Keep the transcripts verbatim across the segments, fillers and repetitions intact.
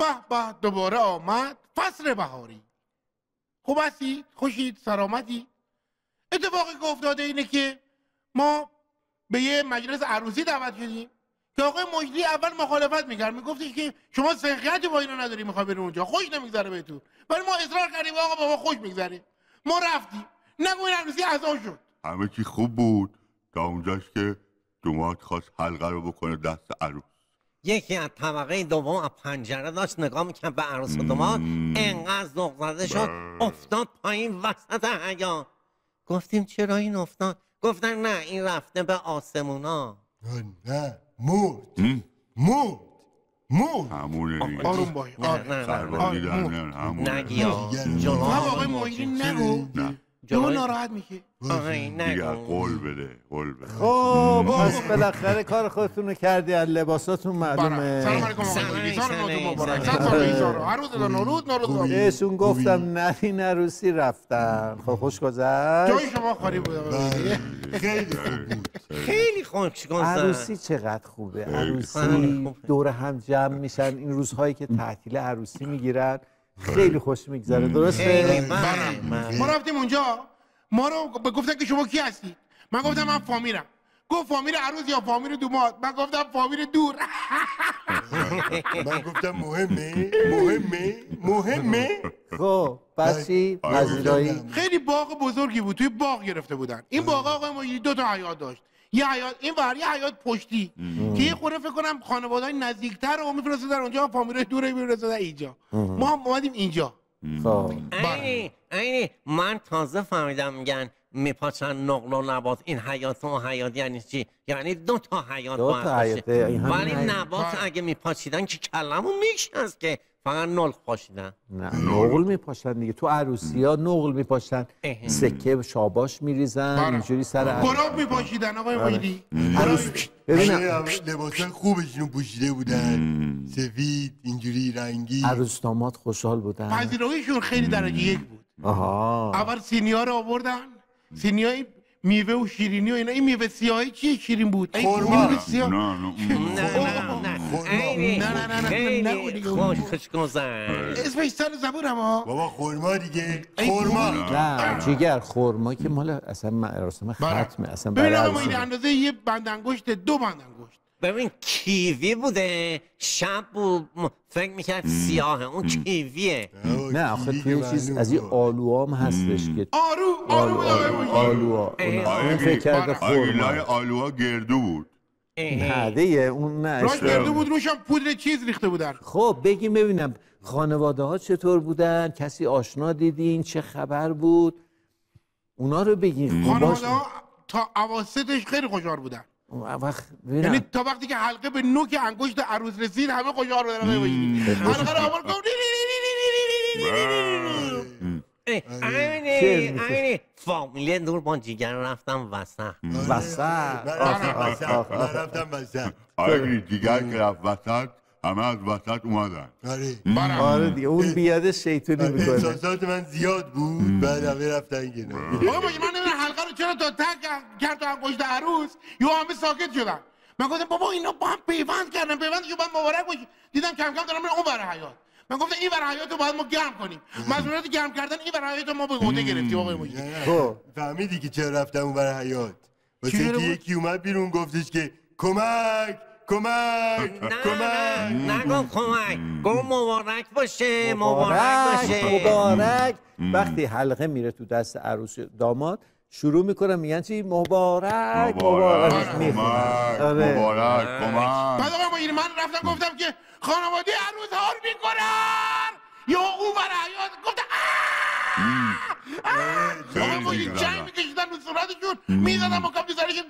به به دوباره آمد فصل بهاری. خوب هستید؟ خوشید؟ سلامتی؟ اتفاقی که افتاده اینه که ما به یه مجلس عروسی دعوت شدیم که آقای مجری اول مخالفت میکرد، میگفتش که شما سنخیتی با اینا نداری، میخوای بریم اونجا، خوش نمیگذره بهتون. ولی ما اصرار کردیم آقا بابا خوش میگذره. ما رفتیم، نگو این عروسی عزا شد. همه چی خوب بود تا اونجاش که دومات خواست حلقه رو بکنه دست عروس. یکی از طبقه دوم از پنجره داشت نگاه میکرد به عروس و داماد، انقدر ذوق زده شد افتاد پایین وسط حیاط. گفتیم چرا این افتاد؟ گفتن نه این رفته به آسمونا. نه مرد مرد مرد همونه دیگه. آروم باش. سربازی در نه همونه. نگیا جلو آقای مجری نگو، جلو ناراحت میشه. دیگه قول بده قول بده. خب پس بالاخره کار خودتون رو کردی، از لباساتون معلومه. سلام علیکم آقای مجری، سال نوتون مبارک. صد سال ایزار رو هر روز نورود نورود. بهشون گفتم نرین عروسی رفتن. خب خوش گذشت؟ جای شما خالی بود. خیلی خوب بود. خیلی خوش گذشت. عروسی چقدر خوبه. عروسی دور هم جمع میشن، این روزهایی که تعطیل عروسی میگیرن خیلی خوش میگذره. درسته؟ ما رفتیم اونجا، ما رو گفتن که شما کی هستید؟ من گفتم من فامیلم. گفت فامیل عروس یا فامیل دومات؟ من گفتم فامیل دور. من گفتم مهمه مهمه مهمه. خب پس چی؟ پذیرایی؟ خیلی باغ بزرگی بود، توی باغ گرفته بودن. این باغ آقای مجری دو تا حیاط داشت. یه حیاط این ور، یه حیاط پشتی که یه خورده فکر کنم خانواده‌های نزدیک‌تر رو می‌فرستادن اونجا، فامیل دور می‌فرستادن اینجا. ما هم اومدیم اینجا. خب اینی اینی من تازه فهمیدم میگن میپاچن نقل و نبات. این حیات و حیات یعنی چی؟ یعنی دو تا حیات دو تا حیات. ولی نبات اگه میپاچیدن که کلمون میشنست که فقط نقل پاشیدن. نه نقل میپاشن دیگه، تو عروسی ها نقل میپاشن، سکه شاباش میریزن اینجوری سر عروس. گلاب میپاشیدن آقای مجری. عروس ببینم لباسای خوبشون پوشیده بودن، سفید اینجوری رنگی. عروس داماد خوشحال بودن. پذیراییشون خیلی درجه یک بود. آها. اول سینی‌ها رو آوردن، سینی‌های میوه و شیرینی و اینا. این میوه سیاهی چیه شیرین بود؟ خرما. میوه سیاه. نه نه نه نه خیلی خوش خوش گذشت. اسمش سر زبونم ها. بابا خرما دیگه، خرما. نه جیگر خرما که مال اصلا مراسم ختمه اصلا. ببین آقا این اندازه یه بند انگشت، دو بند انگشت. ببین کیوی بوده، شب بود فکر میکرد سیاهه، اون کیویه. نه آخه توی چیز از این آلوها هم هستش که آرو آرو بود. آلوها اون فکر کرده خورما. آلوها گردو بود. نده اون نه راش گردو بود، روشم پودر چیز ریخته بودن. خب بگیم ببینم خانواده ها چطور بودن؟ کسی آشنا دیدین؟ چه خبر بود؟ اونا رو بگین. خانواده ها تا اواسطش خیلی خوشحال بودن. وقت یعنی تا وقتی که حلقه به نوک انگشت عروس رسید همه خوشحال بودن. حلقه رو آورد گفت اینی اینی فامیلی دور با جیگر رفتم وسط. وسط من رفتم وسط. آره جیگر که رفت وسط همه از وسط اومدن. آره آره دیگه اون بیاده شیطونی میکنه. احساسات من زیاد بود، بعد همه رفتن کنار. آقا باشه من نمیدونم حلقه رو چرا تا تک کرد تا انگشت عروس یهو همه ساکت شدن. من گفتم بابا اینا با هم پیوند کردن، پیوندشون باید مبارک باشه. دیدم کم کم دارم میرم اون ور حیاط. من گفتم این ور حیاط رو باید ما گرم کنیم. مسئولیت گرم کردن این ور حیاط ما به عهده گرفتیم آقای مجری. خب فهمیدی که چرا رفتم اون ور حیاط؟ واسه اینکه یکی اومد بیرون گفتش که کمک کمک کمک. نگو کمک، گو مبارک باشه مبارک باشه مبارک. وقتی حلقه میره تو دست عروس داماد شروع میکنن میگن چی؟ مبارک مبارک مبارک مبارک کمک. بعد آقا مجری من رفتم گفتم که خانواده عروس حال میکنن یا اون ور حیاط. گفتم آقا مجری جنگ میکشیدن رو صورتشون، میزدن با کم سرشون.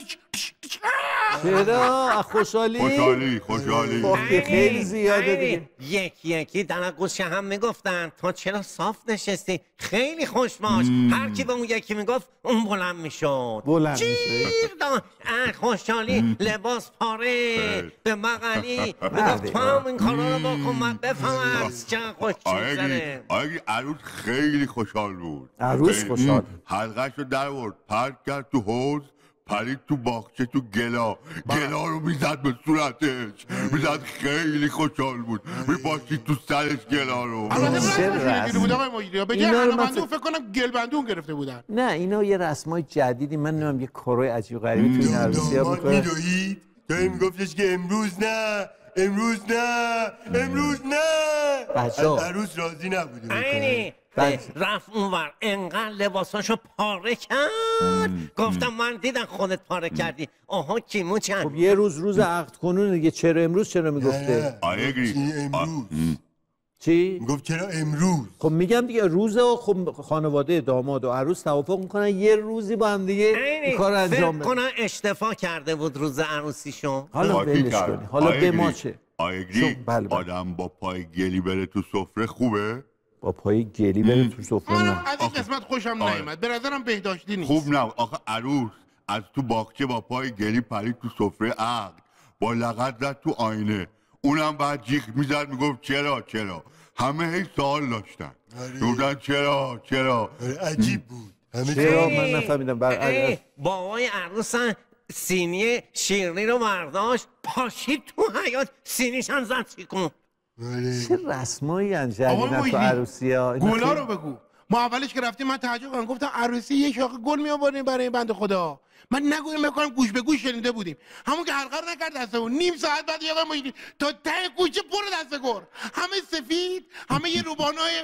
چرا؟ خوشحالی؟ خوشحالی خوشحالی وقتی خیلی زیاده دیگه. یکی یکی در گوشه هم میگفتن تو چرا صاف نشستی؟ خیلی خوش باش. هر کی به اون یکی میگفت اون بلند میشد. بلند میشه. خوشحالی لباس پاره به مغلی میگفت تو هم این کارا رو بکن من بفهمم چه خوش چیزنه. آگه عروس خیلی خوشحال بود. عروس خوشحال حلقه‌شو در آورد، پرت کرد تو حوض، پرید تو باغچه تو گلا گلا رو میزد به صورتش میزد خیلی خوشحال بود میپاشید تو سرش گلا رو. البته رسمی بود آقای مجری، به جای هنابندون فکر کنم گلبندون گرفته بودن. نه اینا یه رسمای جدیدی، من نمیدونم یه کارهای عجیب غریبی تو این عروسی‌ها میکنه. میدوید تا این میگفتش که امروز نه امروز نه امروز نه بچه‌ها عروس راضی نبوده. عینی رفت اونور انقدر لباساشو پاره کرد. گفتم من دیدم خودت پاره کردی. آها کیمو چند خب یه روز روز عقد کنون دیگه، چرا امروز چرا میگفته؟ آیگری امروز چی؟ میگفت چرا امروز. خب میگم دیگه روزه و خب خانواده داماد و عروس توافق میکنن یه روزی با هم دیگه این کار انجام بدن. فکر کنم اشتفا کرده بود روز عروسیشون. حالا ولش کنی، حالا به ما چه؟ آیگری بله بله. آدم با پای گلی بره تو سفره خوبه؟ با پای گلی بره تو سفره؟ منم از این قسمت خوشم نیامد، به نظرم بهداشتی نیست. خوب نه آخه عروس از تو باغچه با پای گلی پرید تو سفره عقد با لغت زد تو آینه، اونم بعد جیغ میزد میگفت چرا چرا. همه هی سوال داشتن میگفتن چرا چرا. عجیب بود. همه چرا من نفهمیدم. بر بابای عروس سینی شیرینی رو برداشت پاشید تو حیاط سینیشان زد چیکون. چه رسمایی انجام تو عروسی ها؟ گلا رو بگو. ما اولش که رفتیم من تعجب کردم، گفتم عروسی یه شاخه گل می آوردیم برای این بنده خدا. من نگویم میکنم گوش به گوش شنیده بودیم. همون که حلقه رو نکرد دستمون، نیم ساعت بعد یه آقای مجری تا ته کوچه پر دست گل، همه سفید، همه یه روبانای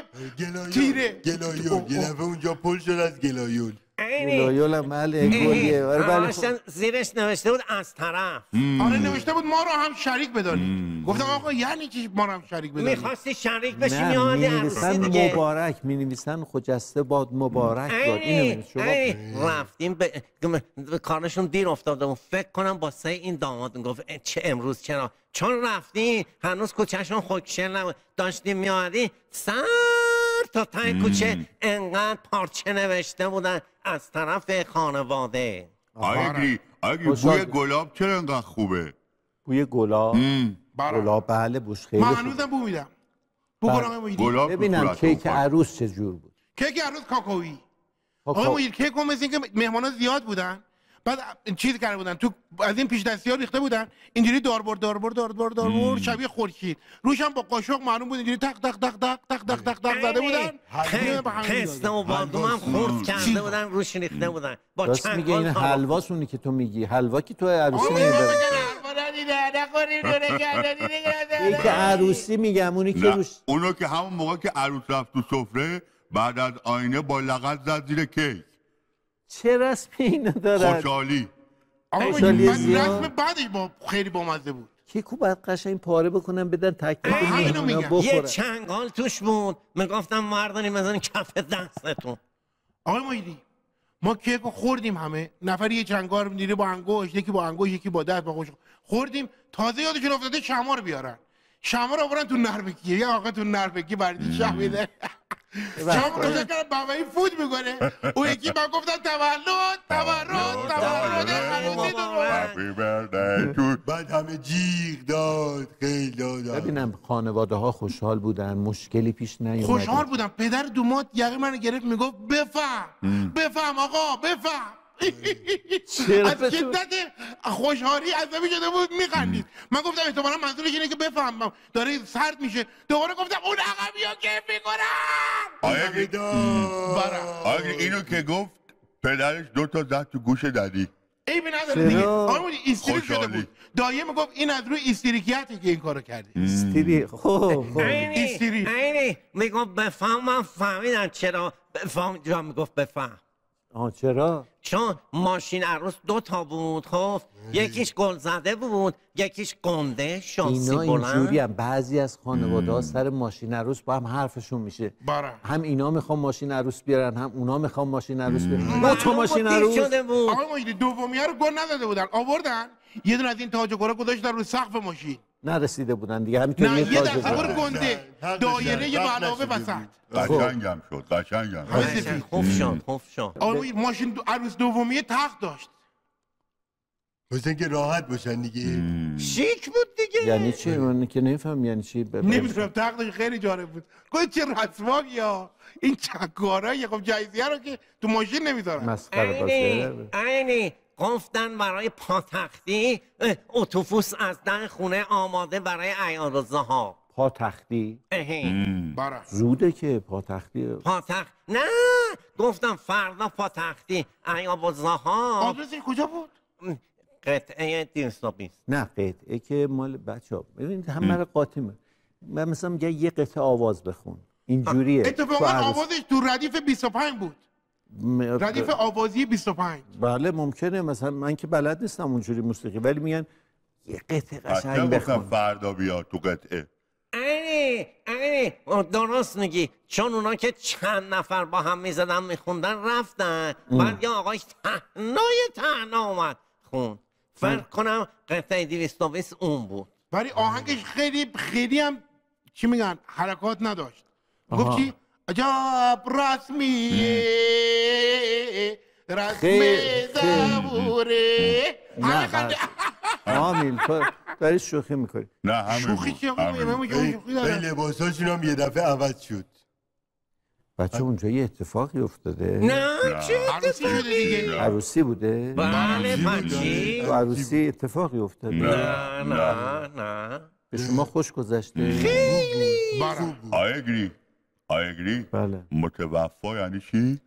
تیره. گلایول یه دفعه اونجا پل شد از گلایول. گلایول هم بله گلیه. آره زیرش نوشته بود از طرف. آره نوشته بود ما رو هم شریک بدارید. گفتم آقا یعنی چی ما رو هم شریک بدارید؟ میخواستی شریک بشی نه میامدی عروسی دیگه. مبارک می نویسن خجسته باد مبارک باد. اینو شما رفتیم به کارشون دیر افتاده و فکر کنم با سه این داماد گفت چه امروز چرا؟ چون رفتیم هنوز کوچهشون خشکشل نبود، داشتیم میامدی سر تا ته کوچه انقدر پارچه نوشته بودن از طرف خانواده. آیگری آیگری بوی گلاب چرا انقدر خوبه؟ بوی گلاب؟ گلاب بله بوش خیلی خوبه. من هنوزم بو میدم. بو کنم گلاب. ببینم کیک عروس چه جور بود؟ کیک عروس کاکائویی. آقا مجید کیک هم مثل اینکه مهمانا زیاد بودن، بعد چیز کرده بودن تو از این پیش دستی ها ریخته بودن اینجوری داربر داربر داربر داربر شبیه خورشید، روش هم با قاشق معلوم بود اینجوری تق تق تق تق تق تق تق تق زده بودن. پسته و بادوم هم خورد کرده بودن روش ریخته بودن با راست چند میگه این حلواسونی که تو میگی حلوا که تو عروسی نمیبره. این که عروسی میگم اونی که روش اونو که همون موقع که عروس رفت تو سفره بعد از آینه با لغت زد زیر کیک. چه رسمی اینو دارن؟ خوشحالی. خوشحالی زیاد. رسم بعدش با خیلی بامزه بود. کیکو باید قشنگ پاره بکنم بدن تک تک میگم بخورن. یه چنگال توش بود میگفتم مردانی بزنین کف دستتون. آقای مجری ما کیکو خوردیم، همه نفر یه چنگال می‌گیره با انگشت، یکی با انگشت یکی با دست با قاشق خوردیم. تازه یادشون افتاده شمع رو بیارن. شمع رو آوردن تو نربکی، یه آقا تو نربکی برای شمع میده. شما کجا کردن بابایی فوت میکنه اون یکی من گفتن تولد تولد تولد عروسی درست. بعد همه جیغ داد خیلی داد. ببینم خانواده ها خوشحال بودن، مشکلی پیش نیومد؟ خوشحال بودن. پدر دومات یقه منو گرفت میگفت بفهم بفهم آقا بفهم. از شدت خوشحالی عصبی شده بود میخندید. من گفتم احتمالا منظورش اینه که بفهمم داره سرد میشه. دوباره گفتم اون عقبی ها کیف میکنن. آیا اینو که گفت پدرش دو تا زد تو گوش ددی. ای به نداره دیگه. آقا ایستریک شده بود. دایه میگفت این از روی ایستریکیتی که این کارو کردی. ایستری خب خب ایستری عینی میگفت بفهمم فهمیدن چرا بفهم جا میگفت بفهم. آه چرا؟ چون ماشین عروس دو تا بود خب یکیش گل زده بود یکیش گنده شانسی بلند. اینا اینجوری هم بعضی از خانواده ها سر ماشین عروس با هم حرفشون میشه. باره. هم اینا میخوام ماشین عروس بیارن هم اونا میخوام ماشین عروس بیارن. دو تا ماشین عروس. آقا مجری دومیه رو گل نداده بودن آوردن یه دونه از این تاج و گلا گذاشتن رو سقف ماشین. نرسیده بودن دیگه همینطوری نه یه تاج تصور گنده دایره یه علاوه وسط. قشنگم شد قشنگم شد. خوب شد خوب شد. آقا ماشین عروس دومیه تخت داشت. مثلا که راحت باشن دیگه. شیک بود دیگه. یعنی چی؟ من که نمیفهم یعنی چی. نمیدونم تختش خیلی جالب بود. گفت چه رسواک یا این چکارایی خب جایزیه رو که تو ماشین نمیذارن. مسخره باشه. عینی گفتن برای پاتختی اه، اتوبوس از در خونه آماده برای عیارالضحی. پاتختی برا زوده که پاتختی پاتخت نه، گفتم فردا پاتختی عیارالضحی. آدرسش کجا بود؟ قطعه دویست و بیست. نه قطعه که مال بچه ها ببینید هم برای قاطمه. من مثلا میگه یه قطعه آواز بخون اینجوریه. اتفاقا آوازش تو ردیف بیست و پنج بود. م... ردیف آوازی بیست و پنج. بله ممکنه، مثلا من که بلد نیستم اونجوری موسیقی، ولی میگن یه قطعه قشنگ بخون. فردا بیا تو قطعه. ای ای درست میگی، چون اونا که چند نفر با هم میزدن میخوندن رفتن، بعد یه آقای تهنای تهنا اومد خون. فکر کنم قطعه دویست و بیست اون بود. ولی آهنگش خیلی خیلی هم چی میگن حرکات نداشت. گفت چی؟ عجب رسمیه رسم زبوره. نه آمیل تو داری شوخی میکنی. نه همین شوخی چی آقا؟ من شوخی به دارم. لباساشون هم یه دفعه عوض شد. بچه اونجا یه اتفاقی افتاده. نه چه عروسی شده دیگه. عروسی بوده. بله بچی. تو عروسی اتفاقی افتاده. نه نه نه به شما خوش گذشته. برا آیگری آیگری بله. متوفا یعنی چی؟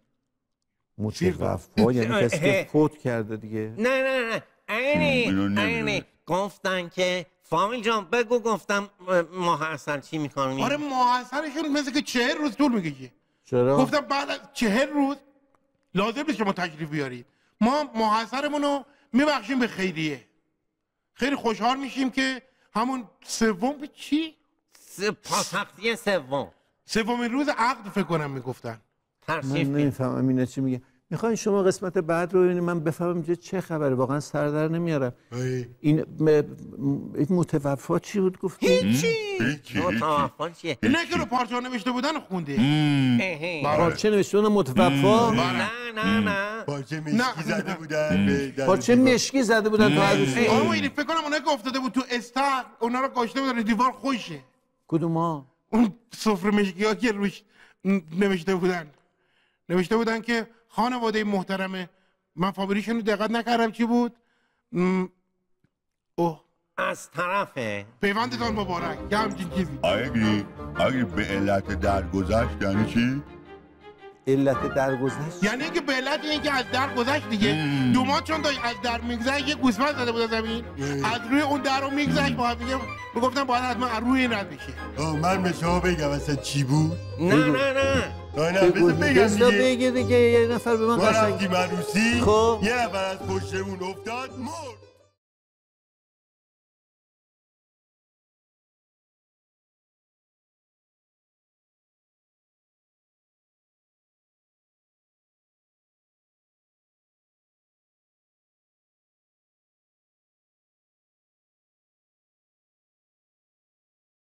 متوفا یعنی کسی که فوت کرده دیگه. نه نه نه اینی اینو نمی‌دونم. اینی گفتن که فامیل جان بگو، گفتم ماه اصل چی میکنی؟ آره محاصرشون مثل که چهل روز طول میکشه. چرا؟ گفتم بعد از چهل روز لازم نیست شما تشریف بیارید، ما محاصرمون رو میبخشیم به خیریه. خیلی خوشحال میشیم که همون سوم به چی؟ پاتختی سوم سومین روز عقد فکر کنم میگفتن. من تشریف بیار. نمیفهمم اینا چی میگه. میخواین شما قسمت بعد رو ببینید من بفهمم اینجا چه خبره. واقعا سر در نمیارم. این م... این متوفا چی بود گفتی؟ هیچی هیچی، متوفا چیه؟ اینه که رو پارچه نوشته بودن خونده. اهه. پارچه نوشته بودن متوفا. نه نه نه پارچه مشکی زده بودن به در پارچه مشکی زده بودن تو عروسی. آقا اینی فکر کنم اونایی که افتاده بود تو استر اونا رو کاشته بودن رو دیوار خوشه. کدوما؟ اون سفره مشکی ها که روش نوشته بودن نوشته بودن که خانواده محترمه، من فامیلیشون رو دقت نکردم چی بود. م... اوه از طرفه پیوندتان مبارک یه همچین چیزی. آیگری آیگری به علت درگذشت یعنی چی؟ علت درگذشت یعنی که به علت اینکه از در گذشت دیگه. دو ماه چون داشت از در میگذشت یه گوسفند زده بود زمین، از روی اون در رو میگذشت با هم دیگه میگفتن باید حتما از روی این رد بشه. من به شما بگم اصلا چی بود؟ نه نه نه نه نه بذار بگم بذار دیگه. بگه دیگه یه نفر به من ما قشنگ رفتیم عروسی، خب. یه نفر از پشتمون افتاد مرد.